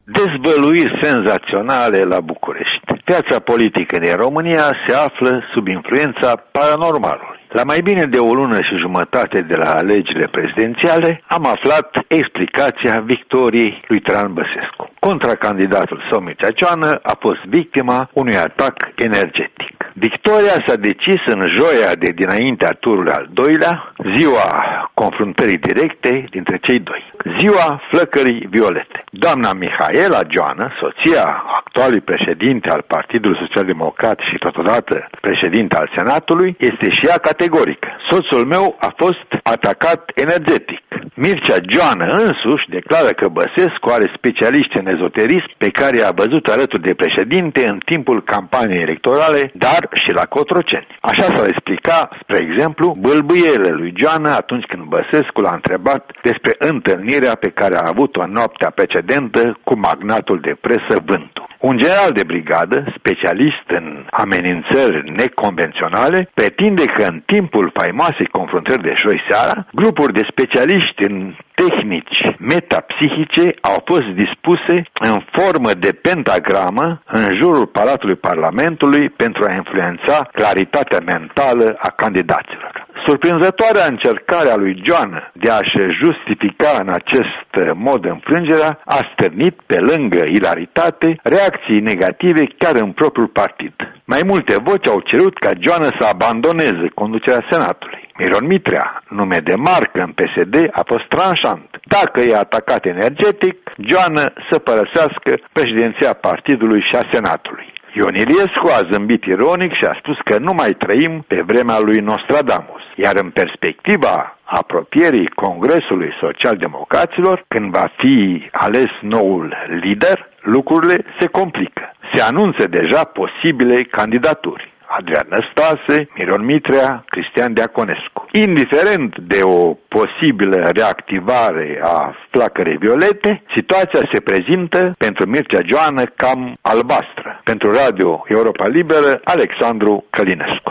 Dezvăluiri senzaționale la București. Viața politică din România se află sub influența paranormalului. La mai bine de o lună și jumătate de la alegerile prezidențiale am aflat explicația victoriei lui Traian Băsescu. Contracandidatul său, Mircea Joană, a fost victima unui atac energetic. Victoria s-a decis în joia de dinaintea turului al doilea, ziua confruntării directe dintre cei doi, ziua flăcării violete. Doamna Mihaela Joană, soția actualului președinte al Partidului Social Democrat și totodată președinte al Senatului, este și ea categorică. Soțul meu a fost atacat energetic. Mircea Joană însuși declară că Băsescu are specialiști în ezoterism pe care i-a văzut alături de președinte în timpul campaniei electorale, dar și la Cotroceni. Așa s-ar explica, spre exemplu, bâlbâiele lui Joană atunci când Băsescu l-a întrebat despre întâlnirea pe care a avut-o în noaptea precedentă cu magnatul de presă Vântu. Un general de brigadă, specialist în amenințări neconvenționale, pretinde că în timpul faimoasei confruntări de joi seara, grupuri de specialiști în tehnici metapsihice au fost dispuse în formă de pentagramă în jurul Palatului Parlamentului pentru a influența claritatea mentală a candidaților. Surprinzătoarea încercare a lui Joană de a-și justifica în acest mod înfrângerea a stârnit, pe lângă ilaritate, reacții negative chiar în propriul partid. Mai multe voci au cerut ca Joană să abandoneze conducerea Senatului. Miron Mitrea, nume de marcă în PSD, a fost tranșant. Dacă e atacat energetic, Joană să părăsească președinția partidului și a Senatului. Ion Iliescu a zâmbit ironic și a spus că nu mai trăim pe vremea lui Nostradamus, iar în perspectiva apropierii Congresului Social-Democraților, când va fi ales noul lider, lucrurile se complică. Se anunță deja posibile candidaturi: Adrian Năstase, Miron Mitrea, Cristian Diaconescu. Indiferent de o posibilă reactivare a flacărei violete, situația se prezintă pentru Mircea Joană cam albastră. Pentru Radio Europa Liberă, Alexandru Călinescu.